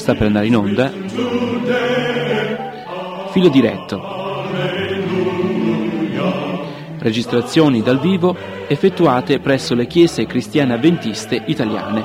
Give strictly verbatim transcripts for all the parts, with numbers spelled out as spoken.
sta per andare in onda Filo Diretto. Registrazioni dal vivo effettuate presso le chiese cristiane avventiste italiane.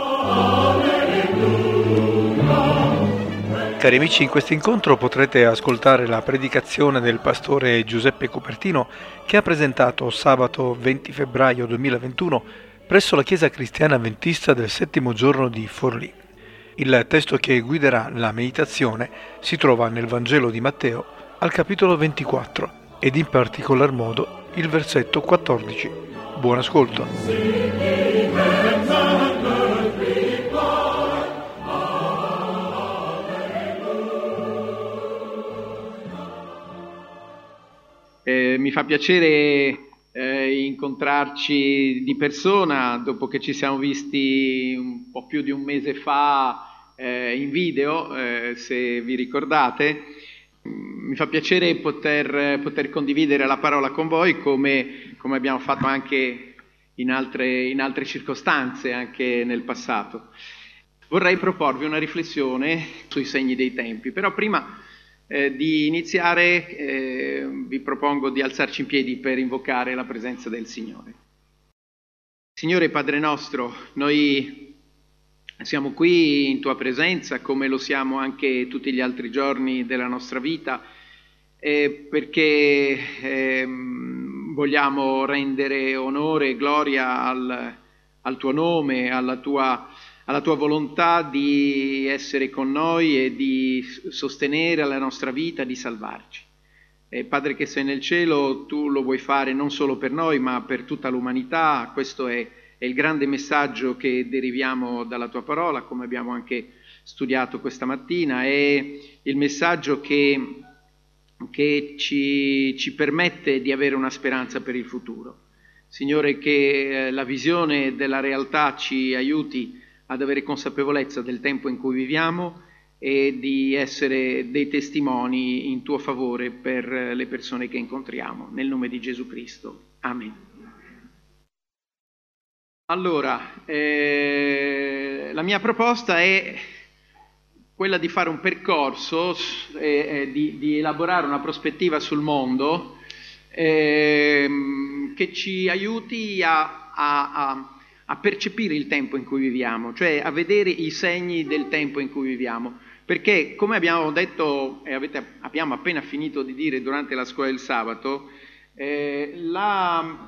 Cari amici, in questo incontro potrete ascoltare la predicazione del pastore Giuseppe Cupertino, che ha presentato sabato venti febbraio duemilaventuno presso la chiesa cristiana avventista del settimo giorno di Forlì. Il testo che guiderà la meditazione si trova nel Vangelo di Matteo al capitolo ventiquattro ed in particolar modo il versetto quattordici. Buon ascolto. Eh, mi fa piacere eh, incontrarci di persona dopo che ci siamo visti un po' più di un mese fa eh, in video, eh, se vi ricordate. Mi fa piacere poter, poter condividere la parola con voi come, come abbiamo fatto anche in altre, in altre circostanze, anche nel passato. Vorrei proporvi una riflessione sui segni dei tempi, però prima Eh, di iniziare eh, vi propongo di alzarci in piedi per invocare la presenza del Signore. Signore Padre nostro, noi siamo qui in tua presenza come lo siamo anche tutti gli altri giorni della nostra vita eh, perché eh, vogliamo rendere onore e gloria al, al tuo nome, alla tua alla tua volontà di essere con noi e di sostenere la nostra vita, di salvarci. E Padre che sei nel cielo, tu lo vuoi fare non solo per noi, ma per tutta l'umanità. Questo è, è il grande messaggio che deriviamo dalla tua parola, come abbiamo anche studiato questa mattina. È il messaggio che, che ci, ci permette di avere una speranza per il futuro. Signore, che eh, la visione della realtà ci aiuti ad avere consapevolezza del tempo in cui viviamo e di essere dei testimoni in tuo favore per le persone che incontriamo. Nel nome di Gesù Cristo. Amen. Allora, eh, la mia proposta è quella di fare un percorso, eh, di, di elaborare una prospettiva sul mondo eh, che ci aiuti a... a, a a percepire il tempo in cui viviamo, cioè a vedere i segni del tempo in cui viviamo, perché come abbiamo detto e avete, abbiamo appena finito di dire durante la scuola del sabato, eh, la,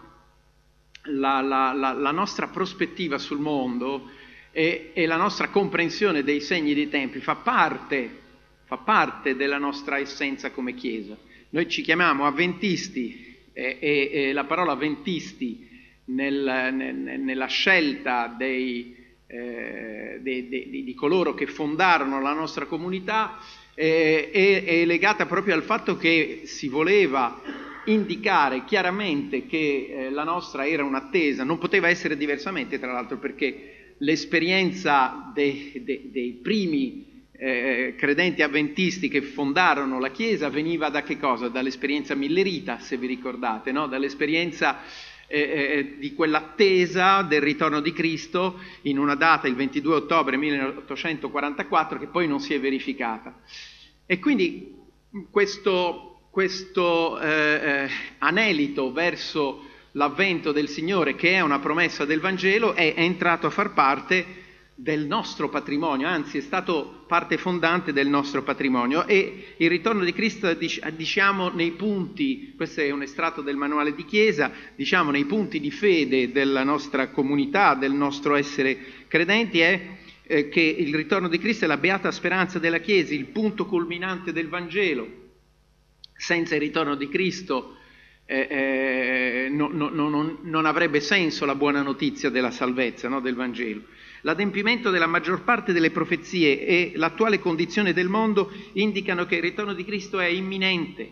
la, la, la, la nostra prospettiva sul mondo e, e la nostra comprensione dei segni dei tempi fa parte, fa parte della nostra essenza come Chiesa. Noi ci chiamiamo avventisti e, e, e la parola avventisti Nel, nel, nella scelta dei, eh, dei, dei, di coloro che fondarono la nostra comunità eh, è, è legata proprio al fatto che si voleva indicare chiaramente che eh, la nostra era un'attesa, non poteva essere diversamente tra l'altro, perché l'esperienza dei, dei, dei primi eh, credenti avventisti che fondarono la Chiesa veniva da che cosa? Dall'esperienza millerita, se vi ricordate, no? Dall'esperienza Eh, di quell'attesa del ritorno di Cristo in una data, il ventidue ottobre milleottocentoquarantaquattro, che poi non si è verificata. E quindi questo, questo eh, anelito verso l'avvento del Signore, che è una promessa del Vangelo, è, è entrato a far parte del nostro patrimonio, anzi è stato parte fondante del nostro patrimonio. E il ritorno di Cristo, diciamo nei punti, questo è un estratto del manuale di Chiesa, diciamo nei punti di fede della nostra comunità, del nostro essere credenti, è eh, che il ritorno di Cristo è la beata speranza della Chiesa, il punto culminante del Vangelo. Senza il ritorno di Cristo eh, eh, no, no, no, non avrebbe senso la buona notizia della salvezza, no, del Vangelo. L'adempimento della maggior parte delle profezie e l'attuale condizione del mondo indicano che il ritorno di Cristo è imminente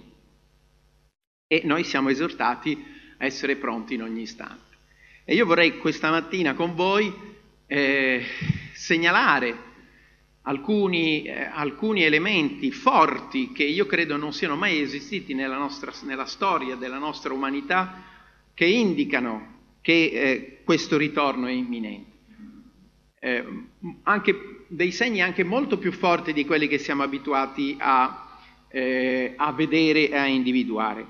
e noi siamo esortati a essere pronti in ogni istante. E io vorrei questa mattina con voi eh, segnalare alcuni, eh, alcuni elementi forti che io credo non siano mai esistiti nella, nostra, nella storia della nostra umanità, che indicano che eh, questo ritorno è imminente. Eh, anche dei segni anche molto più forti di quelli che siamo abituati a, eh, a vedere e a individuare.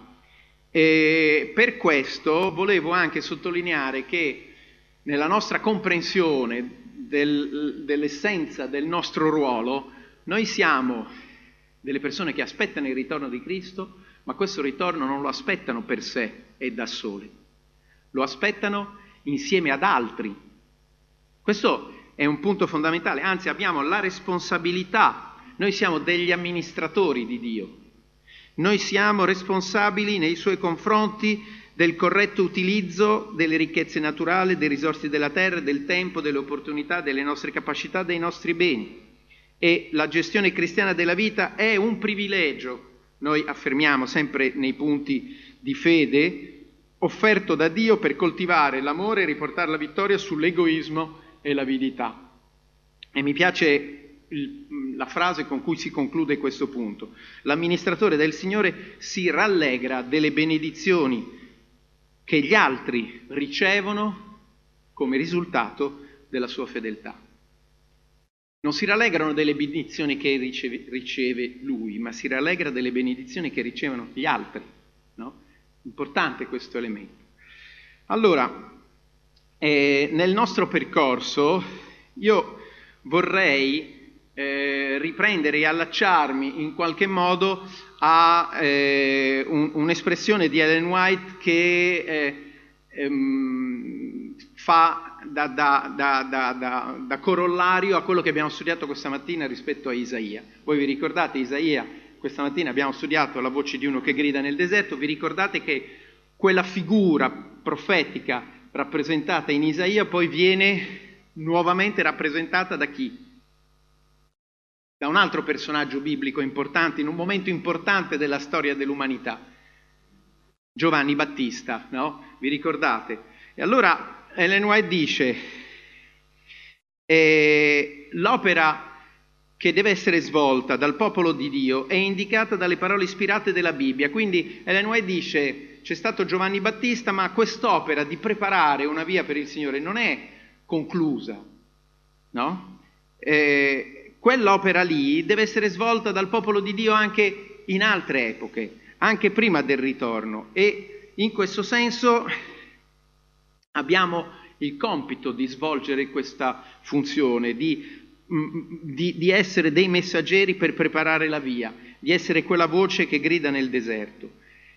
E per questo volevo anche sottolineare che nella nostra comprensione del, dell'essenza del nostro ruolo, noi siamo delle persone che aspettano il ritorno di Cristo, ma questo ritorno non lo aspettano per sé e da soli, lo aspettano insieme ad altri. Questo è un punto fondamentale, anzi abbiamo la responsabilità, noi siamo degli amministratori di Dio, noi siamo responsabili nei suoi confronti del corretto utilizzo delle ricchezze naturali, delle risorse della terra, del tempo, delle opportunità, delle nostre capacità, dei nostri beni. E la gestione cristiana della vita è un privilegio, noi affermiamo sempre nei punti di fede, offerto da Dio per coltivare l'amore e riportare la vittoria sull'egoismo e l'avidità. E mi piace il, la frase con cui si conclude questo punto. L'amministratore del Signore si rallegra delle benedizioni che gli altri ricevono come risultato della sua fedeltà. Non si rallegrano delle benedizioni che riceve, riceve lui, ma si rallegra delle benedizioni che ricevono gli altri, no? Importante questo elemento. Allora, eh, nel nostro percorso io vorrei eh, riprendere e allacciarmi in qualche modo a eh, un, un'espressione di Ellen White che eh, ehm, fa da, da, da, da, da, da corollario a quello che abbiamo studiato questa mattina rispetto a Isaia. Voi vi ricordate Isaia? Questa mattina abbiamo studiato la voce di uno che grida nel deserto, vi ricordate che quella figura profetica rappresentata in Isaia poi viene nuovamente rappresentata da chi? Da un altro personaggio biblico importante, in un momento importante della storia dell'umanità, Giovanni Battista, no? Vi ricordate? E allora Ellen White dice, eh, l'opera che deve essere svolta dal popolo di Dio è indicata dalle parole ispirate della Bibbia. Quindi Ellen White dice, c'è stato Giovanni Battista, ma quest'opera di preparare una via per il Signore non è conclusa, no? Eh, quell'opera lì deve essere svolta dal popolo di Dio anche in altre epoche, anche prima del ritorno, e in questo senso abbiamo il compito di svolgere questa funzione, di Di, di essere dei messaggeri per preparare la via, di essere quella voce che grida nel deserto.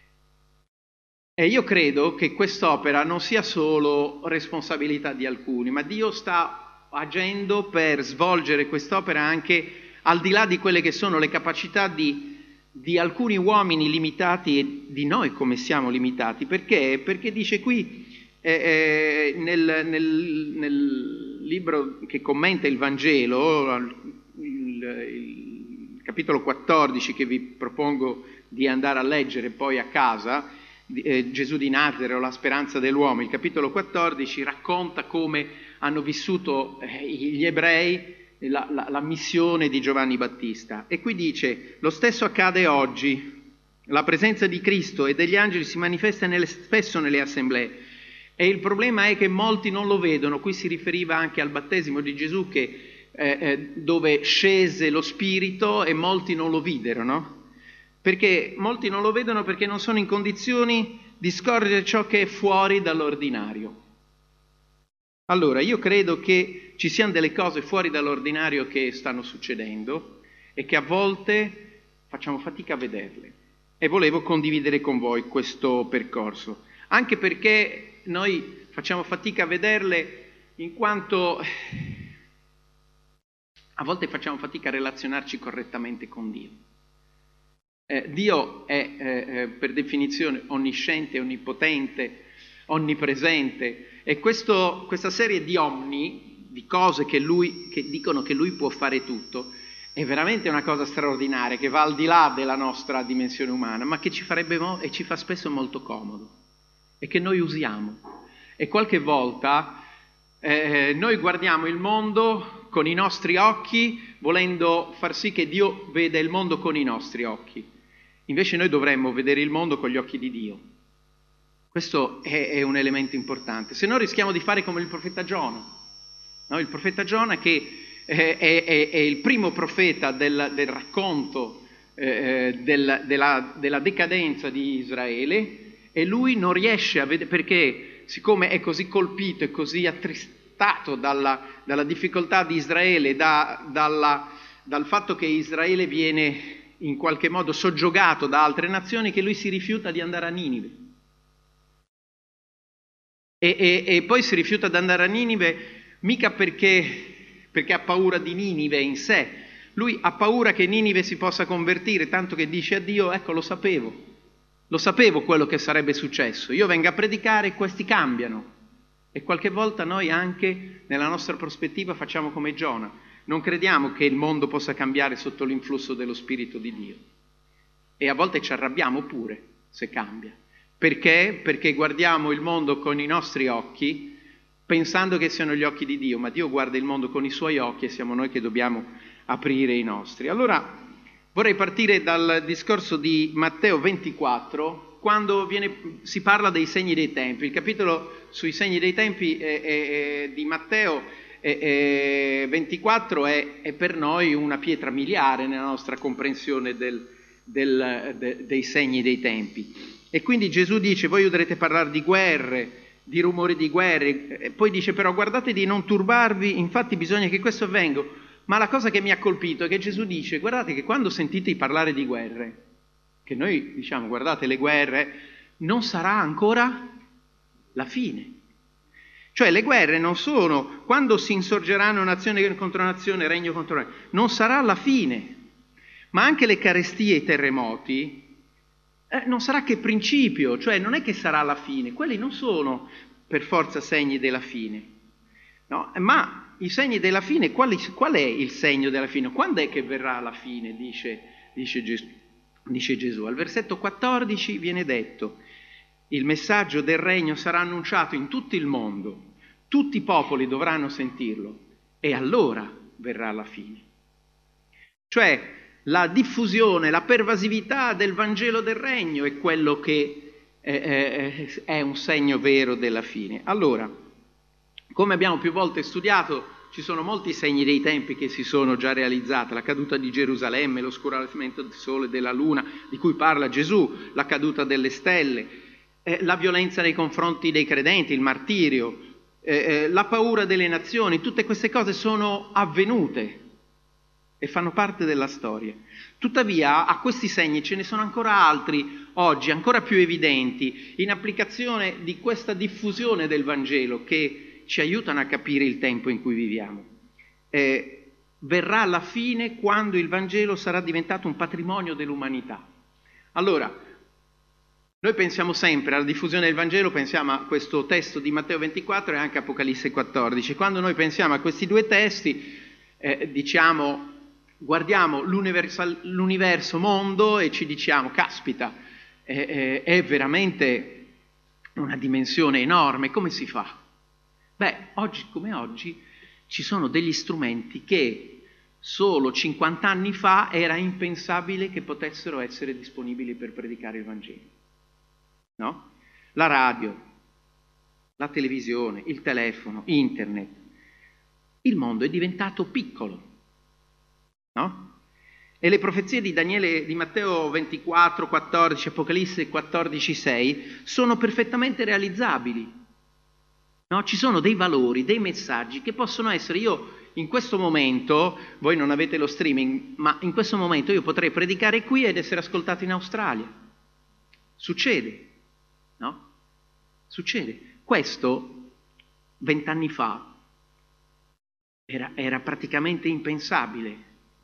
E io credo che quest'opera non sia solo responsabilità di alcuni, ma Dio sta agendo per svolgere quest'opera anche al di là di quelle che sono le capacità di, di alcuni uomini limitati e di noi come siamo limitati. Perché? Perché dice qui eh, eh, nel, nel, nel libro che commenta il Vangelo, il, il capitolo quattordici che vi propongo di andare a leggere poi a casa, eh, Gesù di Nazareth o la speranza dell'uomo, il capitolo quattordici racconta come hanno vissuto eh, gli ebrei la, la, la missione di Giovanni Battista. E qui dice, lo stesso accade oggi, la presenza di Cristo e degli angeli si manifesta nelle, spesso nelle assemblee. E il problema è che molti non lo vedono. Qui si riferiva anche al battesimo di Gesù che, eh, eh, dove scese lo Spirito e molti non lo videro, no? Perché molti non lo vedono perché non sono in condizioni di scorgere ciò che è fuori dall'ordinario. Allora, io credo che ci siano delle cose fuori dall'ordinario che stanno succedendo e che a volte facciamo fatica a vederle. E volevo condividere con voi questo percorso, anche perché noi facciamo fatica a vederle in quanto a volte facciamo fatica a relazionarci correttamente con Dio. Eh, Dio è eh, per definizione onnisciente, onnipotente, onnipresente e questo, questa serie di omni, di cose che, lui, che dicono che Lui può fare tutto, è veramente una cosa straordinaria che va al di là della nostra dimensione umana, ma che ci farebbe mo- e ci fa spesso molto comodo. E che noi usiamo. E qualche volta eh, noi guardiamo il mondo con i nostri occhi, volendo far sì che Dio veda il mondo con i nostri occhi. Invece noi dovremmo vedere il mondo con gli occhi di Dio. Questo è, è un elemento importante. Se no rischiamo di fare come il profeta Giona. No? Il profeta Giona che è, è, è il primo profeta del, del racconto eh, del, della, della decadenza di Israele, e lui non riesce a vedere, perché siccome è così colpito e così attristato dalla, dalla difficoltà di Israele, da, dalla, dal fatto che Israele viene in qualche modo soggiogato da altre nazioni, che lui si rifiuta di andare a Ninive. E, e, e poi si rifiuta di andare a Ninive mica perché, perché ha paura di Ninive in sé, lui ha paura che Ninive si possa convertire, tanto che dice a Dio: ecco, lo sapevo, lo sapevo quello che sarebbe successo, io vengo a predicare e questi cambiano. E qualche volta noi anche nella nostra prospettiva facciamo come Giona. Non crediamo che il mondo possa cambiare sotto l'influsso dello Spirito di Dio. E a volte ci arrabbiamo pure se cambia. Perché? Perché guardiamo il mondo con i nostri occhi, pensando che siano gli occhi di Dio, ma Dio guarda il mondo con i suoi occhi e siamo noi che dobbiamo aprire i nostri. Allora vorrei partire dal discorso di Matteo ventiquattro, quando viene, si parla dei segni dei tempi. Il capitolo sui segni dei tempi è, è, è di Matteo E, e ventiquattro è, è per noi una pietra miliare nella nostra comprensione del, del, de, dei segni dei tempi. E quindi Gesù dice: voi udrete parlare di guerre, di rumori di guerre, e poi dice però guardate di non turbarvi, infatti bisogna che questo avvenga. Ma la cosa che mi ha colpito è che Gesù dice: guardate che quando sentite parlare di guerre, che noi diciamo guardate le guerre, non sarà ancora la fine. Cioè le guerre non sono, quando si insorgeranno nazione contro nazione, regno contro regno, non sarà la fine. Ma anche le carestie e i terremoti eh, non sarà che principio, cioè non è che sarà la fine. Quelli non sono per forza segni della fine. No? Ma i segni della fine, qual, qual è il segno della fine? Quando è che verrà la fine, dice, dice, Gesù, dice Gesù. Al versetto quattordici viene detto: il messaggio del regno sarà annunciato in tutto il mondo, tutti i popoli dovranno sentirlo e allora verrà la fine. Cioè la diffusione, la pervasività del Vangelo del regno è quello che è, è, è un segno vero della fine. Allora, come abbiamo più volte studiato, ci sono molti segni dei tempi che si sono già realizzati: la caduta di Gerusalemme, l'oscuramento del sole e della luna, di cui parla Gesù, la caduta delle stelle, eh, la violenza nei confronti dei credenti, il martirio, eh, eh, la paura delle nazioni. Tutte queste cose sono avvenute e fanno parte della storia. Tuttavia a questi segni ce ne sono ancora altri oggi, ancora più evidenti, in applicazione di questa diffusione del Vangelo, che ci aiutano a capire il tempo in cui viviamo. Eh, verrà la fine quando il Vangelo sarà diventato un patrimonio dell'umanità. Allora, noi pensiamo sempre alla diffusione del Vangelo, pensiamo a questo testo di Matteo ventiquattro e anche Apocalisse quattordici. Quando noi pensiamo a questi due testi, eh, diciamo, guardiamo l'universo mondo e ci diciamo: caspita, eh, eh, è veramente una dimensione enorme, come si fa? Beh, oggi come oggi ci sono degli strumenti che solo cinquanta anni fa era impensabile che potessero essere disponibili per predicare il Vangelo. No? La radio, la televisione, il telefono, internet. Il mondo è diventato piccolo, no? E le profezie di Daniele, di Matteo ventiquattro, quattordici, Apocalisse quattordici, sei sono perfettamente realizzabili. No? Ci sono dei valori, dei messaggi che possono essere, io in questo momento, voi non avete lo streaming, ma in questo momento io potrei predicare qui ed essere ascoltato in Australia. Succede, no? Succede. Questo vent'anni fa era, era praticamente impensabile.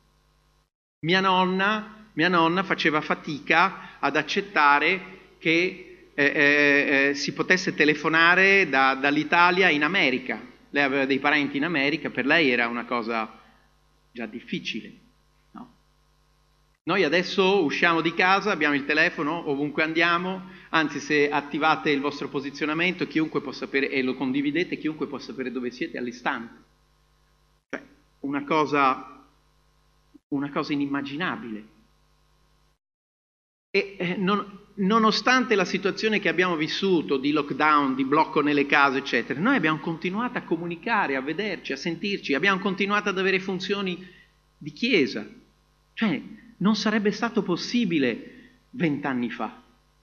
Mia nonna, mia nonna faceva fatica ad accettare che Eh, eh, eh, si potesse telefonare da, dall'Italia in America. Lei aveva dei parenti in America, per lei era una cosa già difficile, no? Noi adesso usciamo di casa, abbiamo il telefono ovunque andiamo, anzi se attivate il vostro posizionamento chiunque può sapere, e lo condividete, chiunque può sapere dove siete all'istante. Cioè, una cosa, una cosa inimmaginabile. E eh, non... nonostante la situazione che abbiamo vissuto di lockdown, di blocco nelle case, eccetera, noi abbiamo continuato a comunicare, a vederci, a sentirci, abbiamo continuato ad avere funzioni di chiesa. Cioè, non sarebbe stato possibile vent'anni fa.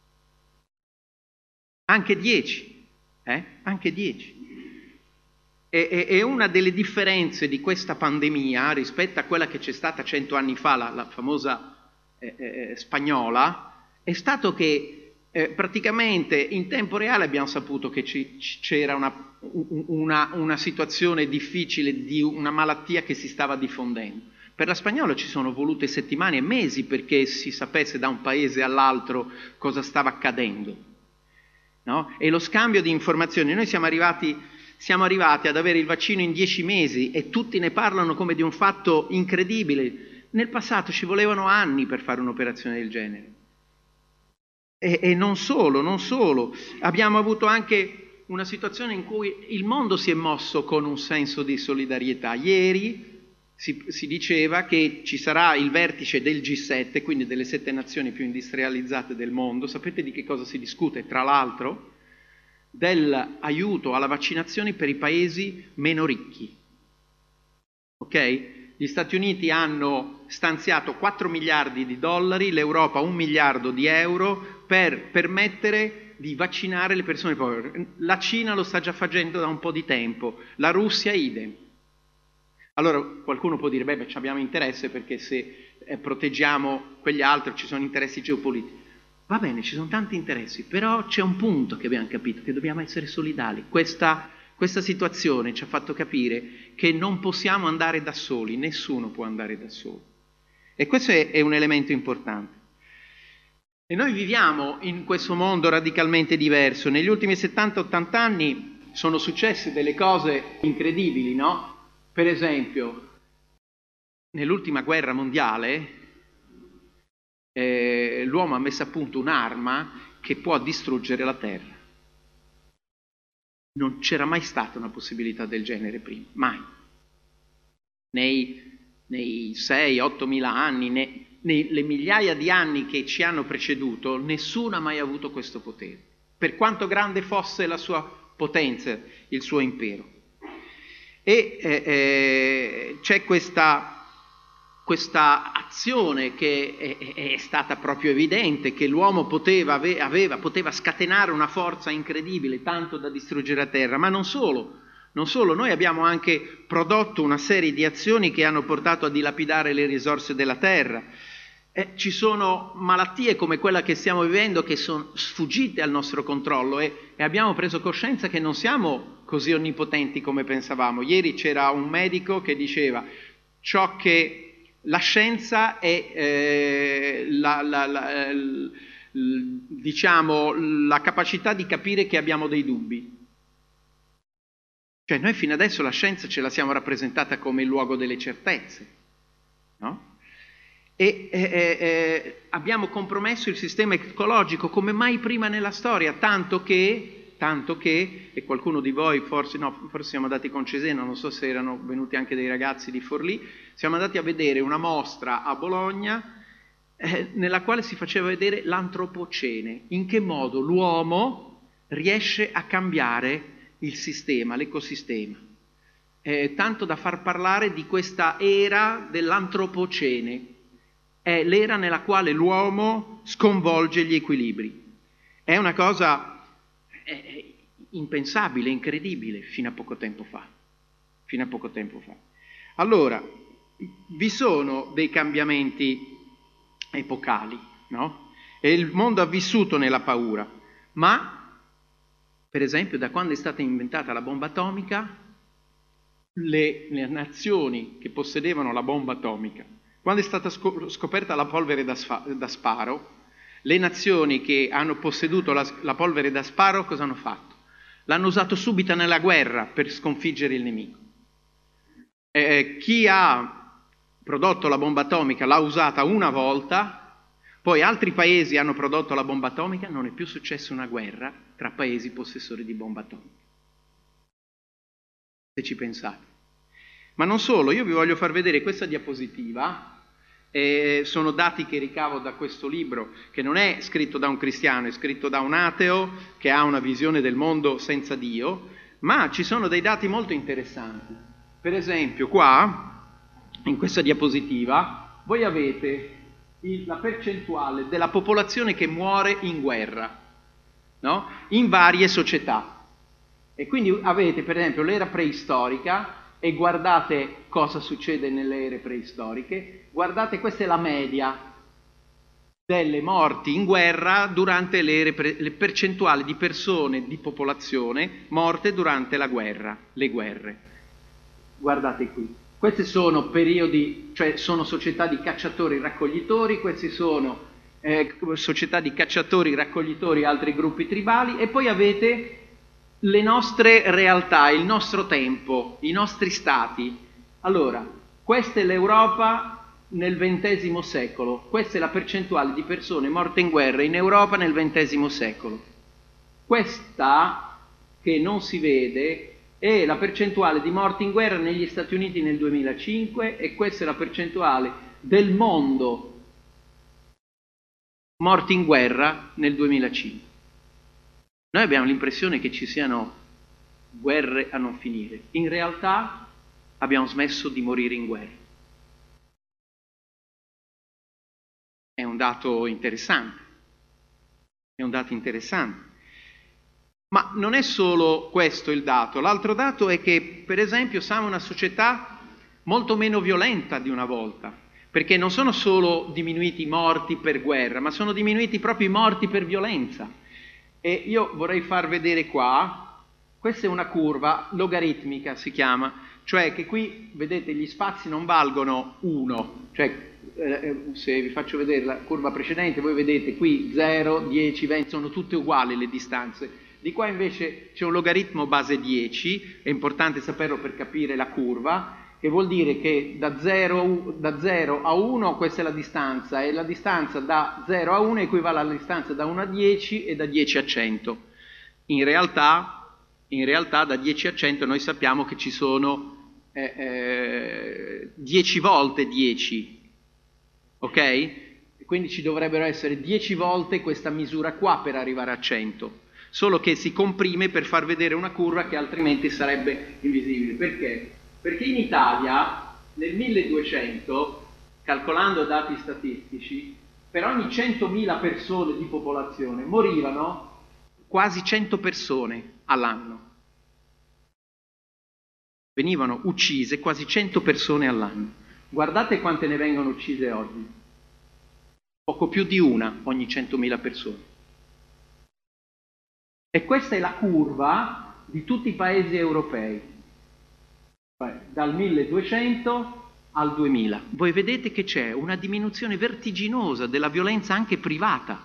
Anche dieci, eh? Anche dieci. E, e una delle differenze di questa pandemia rispetto a quella che c'è stata cento anni fa, la, la famosa eh, eh, spagnola, è stato che eh, praticamente in tempo reale abbiamo saputo che ci, c'era una, una, una situazione difficile di una malattia che si stava diffondendo. Per la spagnola ci sono volute settimane e mesi perché si sapesse da un paese all'altro cosa stava accadendo, no? E lo scambio di informazioni, noi siamo arrivati, siamo arrivati ad avere il vaccino in dieci mesi e tutti ne parlano come di un fatto incredibile. Nel passato ci volevano anni per fare un'operazione del genere. E, e non solo, non solo, abbiamo avuto anche una situazione in cui il mondo si è mosso con un senso di solidarietà. Ieri si, si diceva che ci sarà il vertice del G sette, quindi delle sette nazioni più industrializzate del mondo. Sapete di che cosa si discute? Tra l'altro dell'aiuto alla vaccinazione per i paesi meno ricchi. Ok? Gli Stati Uniti hanno stanziato quattro miliardi di dollari, l'Europa un miliardo di euro per permettere di vaccinare le persone povere. La Cina lo sta già facendo da un po' di tempo, la Russia idem. Allora qualcuno può dire, beh, beh abbiamo interesse perché se eh, proteggiamo quegli altri ci sono interessi geopolitici. Va bene, ci sono tanti interessi, però c'è un punto che abbiamo capito, che dobbiamo essere solidali. Questa, questa situazione ci ha fatto capire che non possiamo andare da soli, nessuno può andare da solo. E questo è, è un elemento importante. E noi viviamo in questo mondo radicalmente diverso. Negli ultimi settanta ottanta anni sono successe delle cose incredibili, no? Per esempio, nell'ultima guerra mondiale eh, l'uomo ha messo a punto un'arma che può distruggere la Terra. Non c'era mai stata una possibilità del genere prima, mai. Nei, nei sei otto mila anni, nei, nelle migliaia di anni che ci hanno preceduto, nessuno ha mai avuto questo potere, per quanto grande fosse la sua potenza, il suo impero. E eh, eh, c'è questa, questa azione che è, è stata proprio evidente, che l'uomo poteva, aveva, poteva scatenare una forza incredibile, tanto da distruggere la Terra, ma non solo, non solo, noi abbiamo anche prodotto una serie di azioni che hanno portato a dilapidare le risorse della Terra. Eh, ci sono malattie come quella che stiamo vivendo che sono sfuggite al nostro controllo e, e abbiamo preso coscienza che non siamo così onnipotenti come pensavamo. Ieri c'era un medico che diceva ciò che la scienza è eh, la, la, la, l, diciamo la capacità di capire che abbiamo dei dubbi. Cioè noi fino adesso la scienza ce la siamo rappresentata come il luogo delle certezze, no? E eh, eh, abbiamo compromesso il sistema ecologico come mai prima nella storia, tanto che, tanto che, e qualcuno di voi, forse no, forse siamo andati con Cesena, non so se erano venuti anche dei ragazzi di Forlì, siamo andati a vedere una mostra a Bologna eh, nella quale si faceva vedere l'antropocene, in che modo l'uomo riesce a cambiare il sistema, l'ecosistema. Eh, tanto da far parlare di questa era dell'antropocene. È l'era nella quale l'uomo sconvolge gli equilibri. È una cosa eh, impensabile, incredibile, fino a poco tempo fa. Fino a poco tempo fa. Allora, vi sono dei cambiamenti epocali, no? E il mondo ha vissuto nella paura, ma, per esempio, da quando è stata inventata la bomba atomica, le, le nazioni che possedevano la bomba atomica, quando è stata scoperta la polvere da, sfa- da sparo, le nazioni che hanno posseduto la, la polvere da sparo cosa hanno fatto? L'hanno usato subito nella guerra per sconfiggere il nemico. Eh, chi ha prodotto la bomba atomica l'ha usata una volta, poi altri paesi hanno prodotto la bomba atomica, non è più successa una guerra tra paesi possessori di bomba atomica. Se ci pensate. Ma non solo, io vi voglio far vedere questa diapositiva E sono dati che ricavo da questo libro, che non è scritto da un cristiano, è scritto da un ateo che ha una visione del mondo senza Dio, ma ci sono dei dati molto interessanti. Per esempio, qua, in questa diapositiva, voi avete il, la percentuale della popolazione che muore in guerra, no? In varie società. E quindi avete, per esempio, l'era preistorica, e guardate cosa succede nelle ere preistoriche. Guardate, questa è la media delle morti in guerra durante le ere pre- le percentuali di persone, di popolazione morte durante la guerra, le guerre. Guardate qui. Questi sono periodi, cioè sono società di cacciatori-raccoglitori, questi sono eh, società di cacciatori-raccoglitori e altri gruppi tribali, e poi avete le nostre realtà, il nostro tempo, i nostri stati. Allora, questa è l'Europa nel ventesimo secolo, questa è la percentuale di persone morte in guerra in Europa nel ventesimo secolo. Questa, che non si vede, è la percentuale di morti in guerra negli Stati Uniti nel duemilacinque, e questa è la percentuale del mondo morti in guerra nel duemilacinque. Noi abbiamo l'impressione che ci siano guerre a non finire. In realtà abbiamo smesso di morire in guerra. È un dato interessante. È un dato interessante. Ma non è solo questo il dato. L'altro dato è che, per esempio, siamo una società molto meno violenta di una volta, perché non sono solo diminuiti i morti per guerra, ma sono diminuiti proprio i morti per violenza. E io vorrei far vedere qua, questa è una curva logaritmica, si chiama, cioè che qui, vedete, gli spazi non valgono uno, cioè eh, se vi faccio vedere la curva precedente, voi vedete qui zero, dieci, venti, sono tutte uguali le distanze. Di qua invece c'è un logaritmo base dieci, è importante saperlo per capire la curva, che vuol dire che da zero, da zero a uno questa è la distanza, e la distanza da zero a uno equivale alla distanza da uno a dieci e da dieci a cento. In realtà, in realtà da dieci a cento noi sappiamo che ci sono eh, eh, dieci volte dieci, ok? Quindi ci dovrebbero essere dieci volte questa misura qua per arrivare a cento, solo che si comprime per far vedere una curva che altrimenti sarebbe invisibile. Perché? Perché in Italia nel milleduecento, calcolando dati statistici, per ogni centomila persone di popolazione morivano quasi cento persone all'anno. Venivano uccise quasi cento persone all'anno. Guardate quante ne vengono uccise oggi. Poco più di una ogni centomila persone. E questa è la curva di tutti i paesi europei, dal milleduecento al duemila. Voi vedete che c'è una diminuzione vertiginosa della violenza anche privata,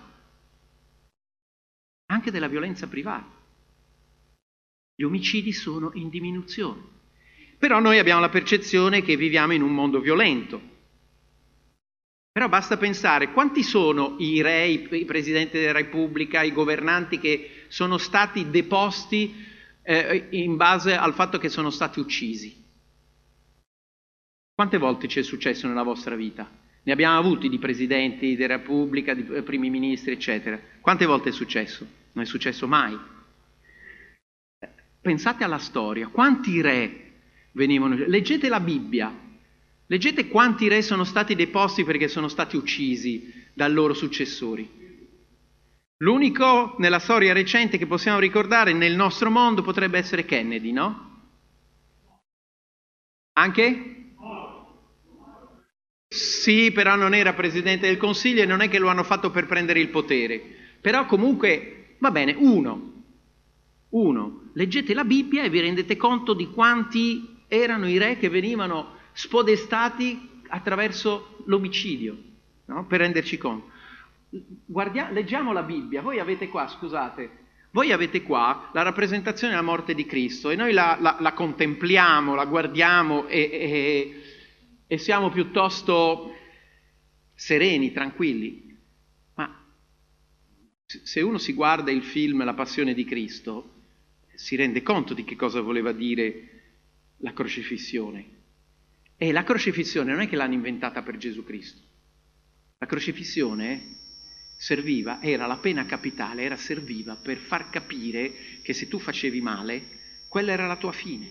anche della violenza privata. Gli omicidi sono in diminuzione. Però noi abbiamo la percezione che viviamo in un mondo violento. Però basta pensare quanti sono i re, i presidenti della Repubblica, i governanti che sono stati deposti eh, in base al fatto che sono stati uccisi. Quante volte ci è successo nella vostra vita? Ne abbiamo avuti di presidenti della Repubblica, di primi ministri, eccetera. Quante volte è successo? Non è successo mai. Pensate alla storia. Quanti re venivano... Leggete la Bibbia. Leggete quanti re sono stati deposti perché sono stati uccisi dai loro successori. L'unico nella storia recente che possiamo ricordare nel nostro mondo potrebbe essere Kennedy, no? Anche? Sì, però non era presidente del Consiglio e non è che lo hanno fatto per prendere il potere. Però comunque, va bene, uno. Uno. Leggete la Bibbia e vi rendete conto di quanti erano i re che venivano spodestati attraverso l'omicidio, no? Per renderci conto. Guardia- leggiamo la Bibbia. Voi avete qua, scusate, voi avete qua la rappresentazione della morte di Cristo e noi la, la, la contempliamo, la guardiamo e... e E siamo piuttosto sereni, tranquilli. Ma se uno si guarda il film La Passione di Cristo, si rende conto di che cosa voleva dire la crocifissione. E la crocifissione non è che l'hanno inventata per Gesù Cristo. La crocifissione serviva, era la pena capitale, era serviva per far capire che se tu facevi male, quella era la tua fine.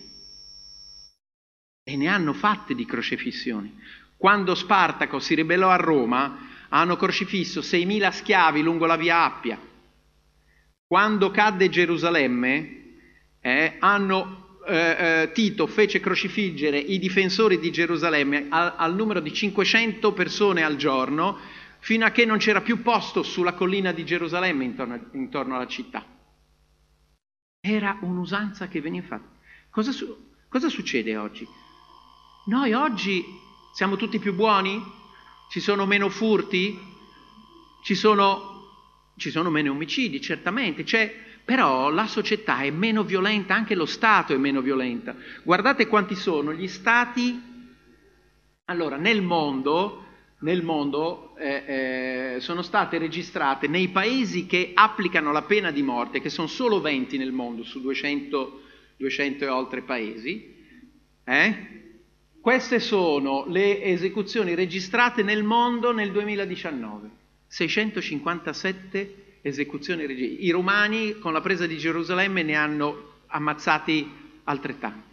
E ne hanno fatte di crocifissioni. Quando Spartaco si ribellò a Roma, hanno crocifisso seimila schiavi lungo la via Appia. Quando cadde Gerusalemme, eh, hanno, eh, eh, Tito fece crocifiggere i difensori di Gerusalemme al, al numero di cinquecento persone al giorno, fino a che non c'era più posto sulla collina di Gerusalemme intorno, intorno alla città. Era un'usanza che veniva fatta. Cosa, su, cosa succede oggi? Noi oggi siamo tutti più buoni? Ci sono meno furti? Ci sono, ci sono meno omicidi, certamente. C'è, però la società è meno violenta, anche lo Stato è meno violenta. Guardate quanti sono gli stati. Allora, nel mondo... Nel mondo eh, eh, sono state registrate nei paesi che applicano la pena di morte, che sono solo venti nel mondo su duecento, duecento e oltre paesi, eh? Queste sono le esecuzioni registrate nel mondo nel duemiladiciannove, seicentocinquantasette esecuzioni registrate. I romani con la presa di Gerusalemme ne hanno ammazzati altrettanti.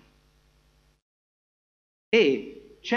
E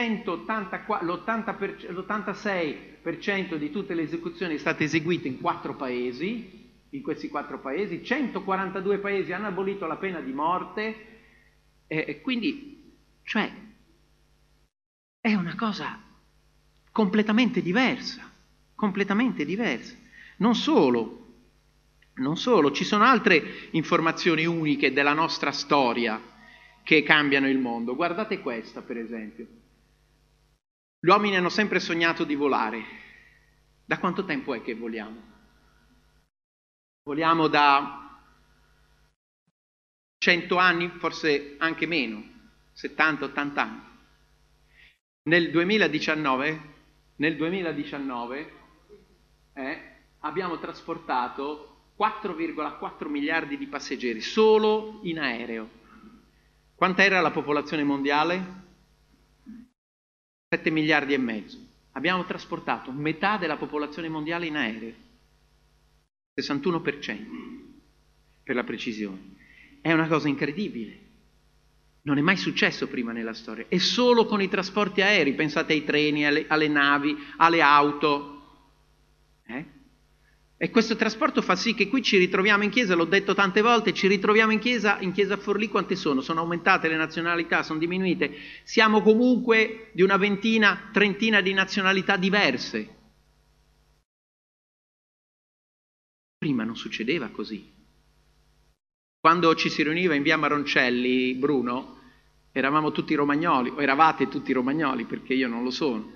l'ottantasei per cento di tutte le esecuzioni è state eseguite in quattro paesi, in questi quattro paesi, centoquarantadue paesi hanno abolito la pena di morte, e, e quindi, cioè, è una cosa completamente diversa, completamente diversa. Non solo, non solo, ci sono altre informazioni uniche della nostra storia che cambiano il mondo. Guardate questa, per esempio. Gli uomini hanno sempre sognato di volare. Da quanto tempo è che voliamo? Voliamo da cento anni, forse anche meno, settanta ottanta anni. Nel duemiladiciannove, nel duemiladiciannove eh, abbiamo trasportato quattro virgola quattro miliardi di passeggeri solo in aereo. Quanta era la popolazione mondiale? sette miliardi e mezzo. Abbiamo trasportato metà della popolazione mondiale in aereo, sessantuno per cento per la precisione. È una cosa incredibile. Non è mai successo prima nella storia. E solo con i trasporti aerei, pensate ai treni, alle, alle navi, alle auto. Eh? E questo trasporto fa sì che qui ci ritroviamo in chiesa, l'ho detto tante volte, ci ritroviamo in chiesa, in chiesa Forlì quante sono? Sono aumentate le nazionalità, sono diminuite. Siamo comunque di una ventina, trentina di nazionalità diverse. Prima non succedeva così. Quando ci si riuniva in via Maroncelli, Bruno, eravamo tutti romagnoli, o eravate tutti romagnoli, perché io non lo sono.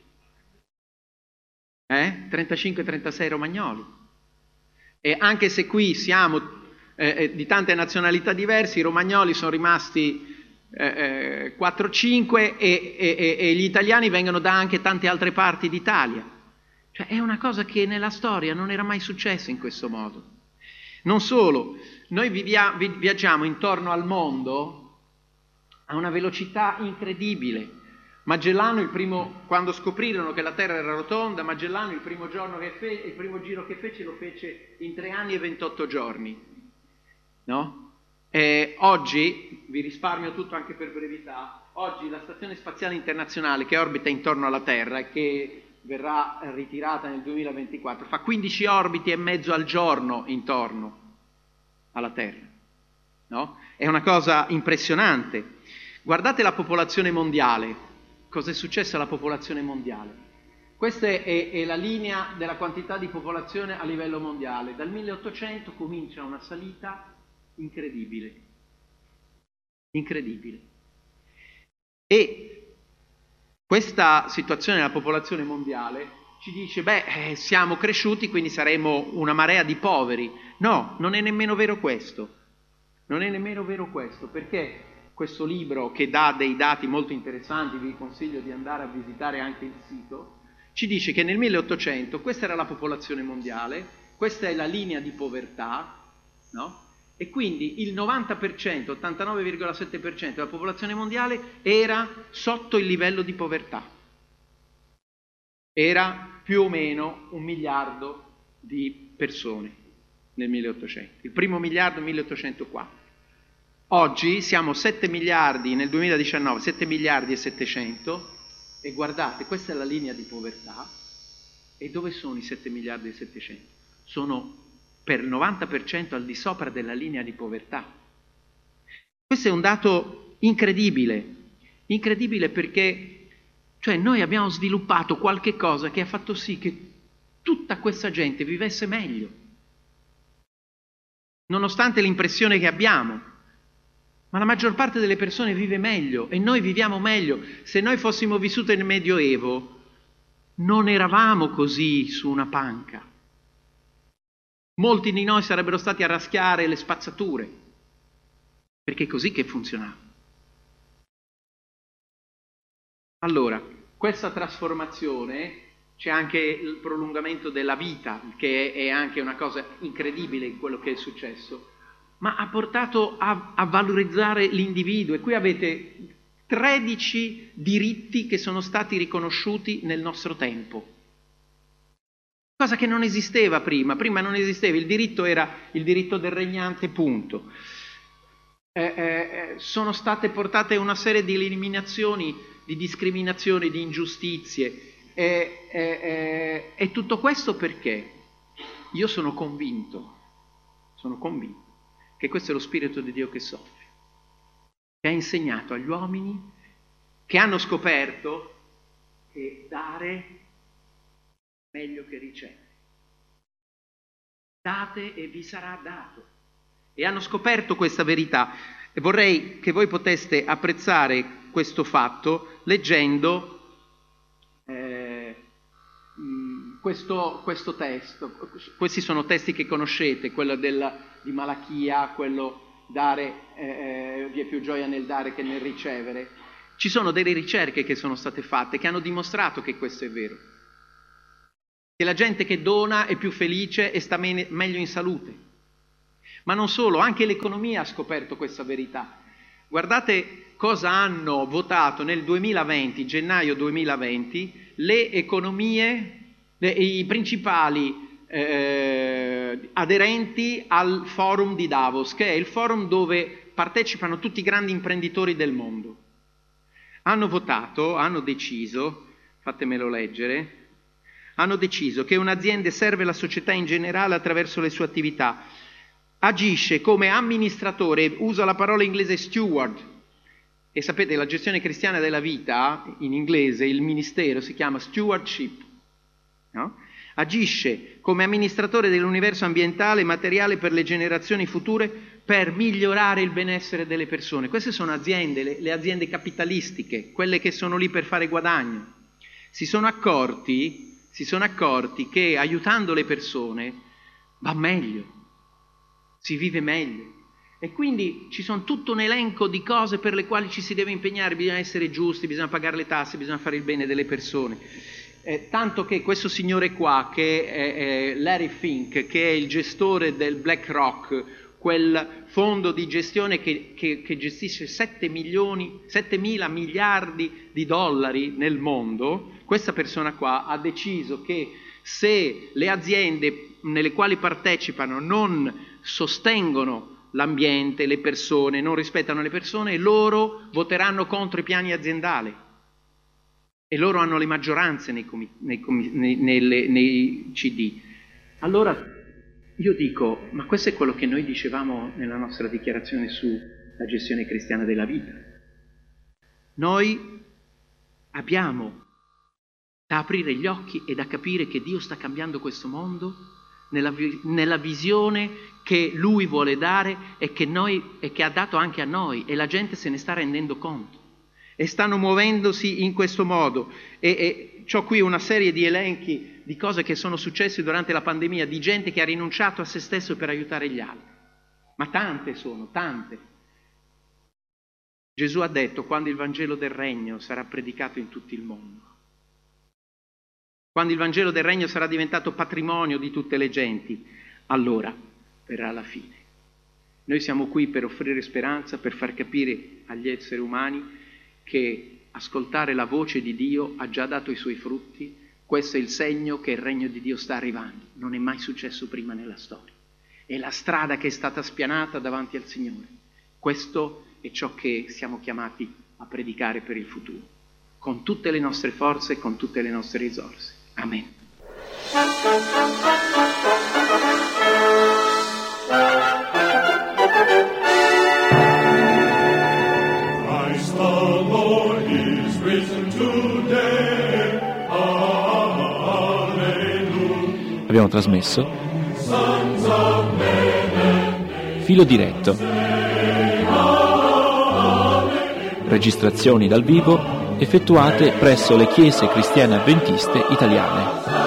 Eh? trentacinque trentasei romagnoli. E anche se qui siamo eh, di tante nazionalità diverse, i romagnoli sono rimasti eh, quattro cinque e, e, e gli italiani vengono da anche tante altre parti d'Italia. Cioè è una cosa che nella storia non era mai successa in questo modo. Non solo, noi vivia, vi, viaggiamo intorno al mondo a una velocità incredibile. Magellano, il primo, quando scoprirono che la Terra era rotonda, Magellano il primo, giorno che fe, il primo giro che fece lo fece in tre anni e ventotto giorni. No? E oggi, vi risparmio tutto anche per brevità, oggi la Stazione Spaziale Internazionale che orbita intorno alla Terra e che verrà ritirata nel duemilaventiquattro, fa quindici orbiti e mezzo al giorno intorno alla Terra. No? È una cosa impressionante. Guardate la popolazione mondiale. Cosa è successo alla popolazione mondiale? Questa è, è la linea della quantità di popolazione a livello mondiale. Dal milleottocento comincia una salita incredibile. Incredibile. E questa situazione della popolazione mondiale ci dice, beh, siamo cresciuti, quindi saremo una marea di poveri. No, non è nemmeno vero questo. Non è nemmeno vero questo, perché questo libro, che dà dei dati molto interessanti, vi consiglio di andare a visitare anche il sito, ci dice che nel milleottocento questa era la popolazione mondiale, questa è la linea di povertà, no? E quindi il novanta per cento, ottantanove virgola sette per cento della popolazione mondiale era sotto il livello di povertà. Era più o meno un miliardo di persone nel milleottocento. Il primo miliardo milleottocentoquattro. Oggi siamo sette miliardi, nel duemiladiciannove, sette miliardi e settecento, e guardate, questa è la linea di povertà. E dove sono i sette miliardi e settecento? Sono per il novanta per cento al di sopra della linea di povertà. Questo è un dato incredibile, incredibile perché cioè noi abbiamo sviluppato qualche cosa che ha fatto sì che tutta questa gente vivesse meglio, nonostante l'impressione che abbiamo. Ma la maggior parte delle persone vive meglio e noi viviamo meglio. Se noi fossimo vissuti nel Medioevo, non eravamo così su una panca. Molti di noi sarebbero stati a raschiare le spazzature, perché è così che funzionava. Allora, questa trasformazione, c'è anche il prolungamento della vita, che è anche una cosa incredibile quello che è successo, ma ha portato a, a valorizzare l'individuo. E qui avete tredici diritti che sono stati riconosciuti nel nostro tempo. Cosa che non esisteva prima. Prima non esisteva, il diritto era il diritto del regnante, punto. Eh, eh, sono state portate una serie di eliminazioni, di discriminazioni, di ingiustizie. Eh, eh, eh, e tutto questo perché? Io sono convinto, sono convinto che questo è lo Spirito di Dio che soffre, che ha insegnato agli uomini, che hanno scoperto che dare è meglio che ricevere. Date e vi sarà dato. E hanno scoperto questa verità. E vorrei che voi poteste apprezzare questo fatto leggendo eh, questo, questo testo. Questi sono testi che conoscete, quello della, di Malachia, quello dare, eh, vi è più gioia nel dare che nel ricevere. Ci sono delle ricerche che sono state fatte che hanno dimostrato che questo è vero, che la gente che dona è più felice e sta me- meglio in salute. Ma non solo, anche l'economia ha scoperto questa verità. Guardate cosa hanno votato nel duemilaventi, gennaio duemilaventi, le economie, le, i principali eh, aderenti al forum di Davos, che è il forum dove partecipano tutti i grandi imprenditori del mondo. Hanno votato, hanno deciso, fatemelo leggere, hanno deciso che un'azienda serve la società in generale attraverso le sue attività, agisce come amministratore, usa la parola inglese steward, e sapete la gestione cristiana della vita, in inglese il ministero si chiama stewardship, no? Agisce come amministratore dell'universo ambientale e materiale per le generazioni future per migliorare il benessere delle persone. Queste sono aziende, le, le aziende capitalistiche, quelle che sono lì per fare guadagno. Si sono accorti, si sono accorti che aiutando le persone va meglio, si vive meglio. E quindi ci sono tutto un elenco di cose per le quali ci si deve impegnare, bisogna essere giusti, bisogna pagare le tasse, bisogna fare il bene delle persone. Eh, tanto che questo signore qua, che è, è Larry Fink, che è il gestore del BlackRock, quel fondo di gestione che, che, che gestisce sette milioni, settemila miliardi di dollari nel mondo, questa persona qua ha deciso che se le aziende nelle quali partecipano non sostengono l'ambiente, le persone, non rispettano le persone, loro voteranno contro i piani aziendali. E loro hanno le maggioranze nei, comi- nei, comi- nei, nelle, nei C D. Allora io dico, ma questo è quello che noi dicevamo nella nostra dichiarazione sulla gestione cristiana della vita. Noi abbiamo da aprire gli occhi e da capire che Dio sta cambiando questo mondo nella, vi- nella visione che Lui vuole dare e che, noi, e che ha dato anche a noi, e la gente se ne sta rendendo conto. E stanno muovendosi in questo modo. E, e ho qui una serie di elenchi di cose che sono successe durante la pandemia, di gente che ha rinunciato a se stesso per aiutare gli altri. Ma tante sono, tante. Gesù ha detto, quando il Vangelo del Regno sarà predicato in tutto il mondo, quando il Vangelo del Regno sarà diventato patrimonio di tutte le genti, allora verrà la fine. Noi siamo qui per offrire speranza, per far capire agli esseri umani che ascoltare la voce di Dio ha già dato i suoi frutti, Questo è il segno che il regno di Dio sta arrivando. Non è mai successo prima nella storia. È la strada che è stata spianata davanti al Signore. Questo è ciò che siamo chiamati a predicare per il futuro, con tutte le nostre forze e con tutte le nostre risorse. Amen. Christ the Lord is risen today. Alleluia. Abbiamo trasmesso Filo diretto. Registrazioni dal vivo effettuate presso le chiese cristiane avventiste italiane.